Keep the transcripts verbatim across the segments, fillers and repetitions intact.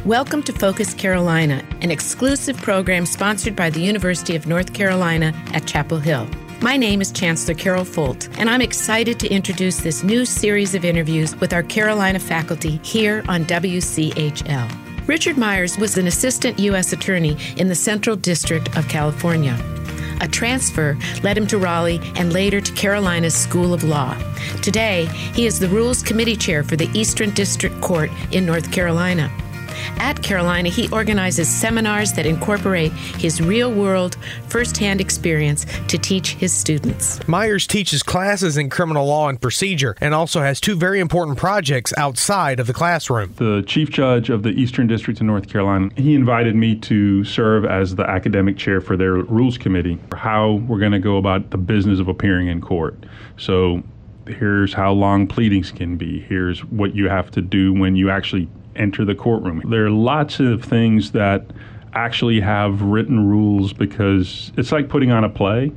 Welcome to Focus Carolina, an exclusive program sponsored by the University of North Carolina at Chapel Hill. My name is Chancellor Carol Folt, and I'm excited to introduce this new series of interviews with our Carolina faculty here on W C H L. Richard Myers was an assistant U S attorney in the Central District of California. A transfer led him to Raleigh and later to Carolina's School of Law. Today, he is the Rules Committee Chair for the Eastern District Court in North Carolina. At Carolina, he organizes seminars that incorporate his real-world, first-hand experience to teach his students. Myers teaches classes in criminal law and procedure and also has two very important projects outside of the classroom. The Chief Judge of the Eastern District of North Carolina, he invited me to serve as the academic chair for their Rules Committee, how we're going to go about the business of appearing in court. So here's how long pleadings can be. Here's what you have to do when you actually enter the courtroom. There are lots of things that actually have written rules because it's like putting on a play,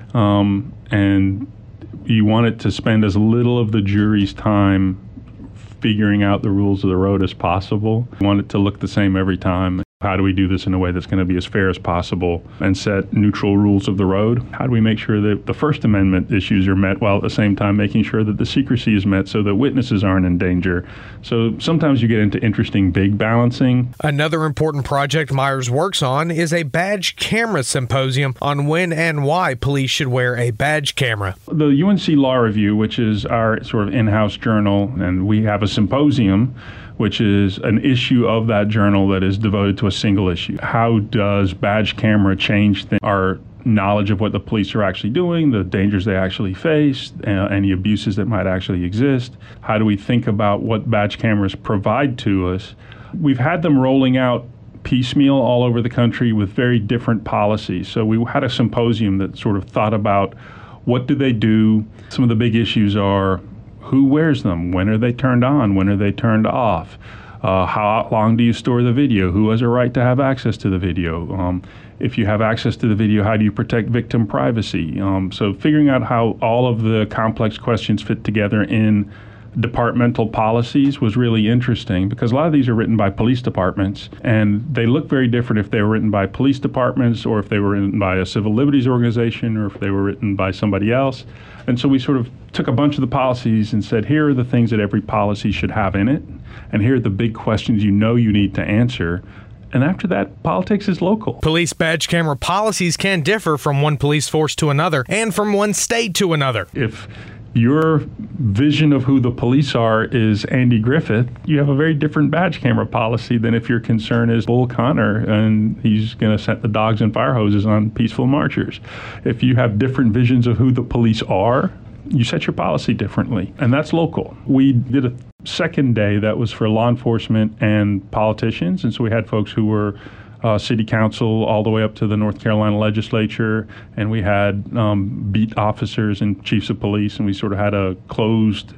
um, and you want it to spend as little of the jury's time figuring out the rules of the road as possible. You want it to look the same every time. How do we do this in a way that's going to be as fair as possible and set neutral rules of the road? How do we make sure that the First Amendment issues are met while at the same time making sure that the secrecy is met so that witnesses aren't in danger? So sometimes you get into interesting big balancing. Another important project Myers works on is a badge camera symposium on when and why police should wear a badge camera. The U N C Law Review, which is our sort of in-house journal, and we have a symposium which is an issue of that journal that is devoted to a single issue. How does badge camera change th- our knowledge of what the police are actually doing, the dangers they actually face, uh, any abuses that might actually exist? How do we think about what badge cameras provide to us? We've had them rolling out piecemeal all over the country with very different policies. So we had a symposium that sort of thought about what do they do. Some of the big issues are who wears them? When are they turned on? When are they turned off? Uh, how long do you store the video? Who has a right to have access to the video? Um, if you have access to the video, how do you protect victim privacy? Um, so figuring out how all of the complex questions fit together in departmental policies was really interesting because a lot of these are written by police departments, and they look very different if they were written by police departments or if they were written by a civil liberties organization or if they were written by somebody else. And so we sort of took a bunch of the policies and said, here are the things that every policy should have in it, and here are the big questions you know you need to answer. And after that, politics is local. Police badge camera policies can differ from one police force to another and from one state to another. If your vision of who the police are is Andy Griffith, you have a very different badge camera policy than if your concern is Bull Connor and he's going to set the dogs and fire hoses on peaceful marchers. If you have different visions of who the police are, you set your policy differently, and that's local. We did a second day that was for law enforcement and politicians, and so we had folks who were Uh, city council all the way up to the North Carolina legislature, and we had um, beat officers and chiefs of police, and we sort of had a closed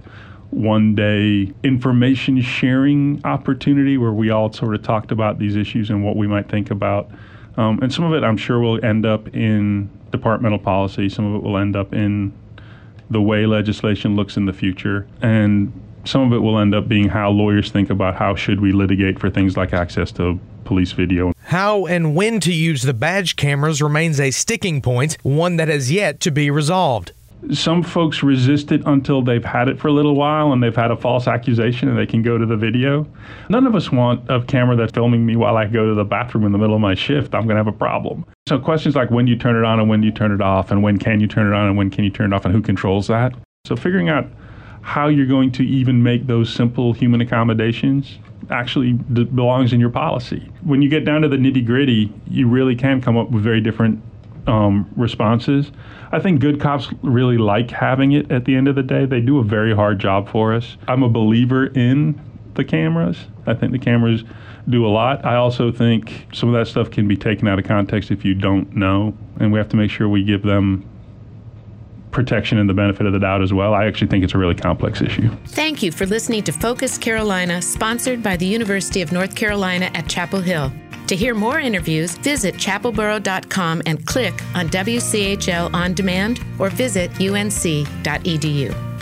one-day information sharing opportunity where we all sort of talked about these issues and what we might think about. Um, and some of it I'm sure will end up in departmental policy. Some of it will end up in the way legislation looks in the future. And some of it will end up being how lawyers think about how should we litigate for things like access to police video. How and when to use the badge cameras remains a sticking point, one that has yet to be resolved. Some folks resist it until they've had it for a little while and they've had a false accusation and they can go to the video. None of us want a camera that's filming me while I go to the bathroom in the middle of my shift. I'm going to have a problem. So questions like when do you turn it on and when do you turn it off, and when can you turn it on and when can you turn it off, and who controls that? So figuring out how you're going to even make those simple human accommodations actually d- belongs in your policy. When you get down to the nitty-gritty, you really can come up with very different um, responses. I think good cops really like having it at the end of the day. They do a very hard job for us. I'm a believer in the cameras. I think the cameras do a lot. I also think some of that stuff can be taken out of context if you don't know, and we have to make sure we give them protection and the benefit of the doubt as well. I actually think it's a really complex issue. Thank you for listening to Focus Carolina, sponsored by the University of North Carolina at Chapel Hill. To hear more interviews, visit chapel borough dot com and click on W C H L On Demand or visit U N C dot E D U.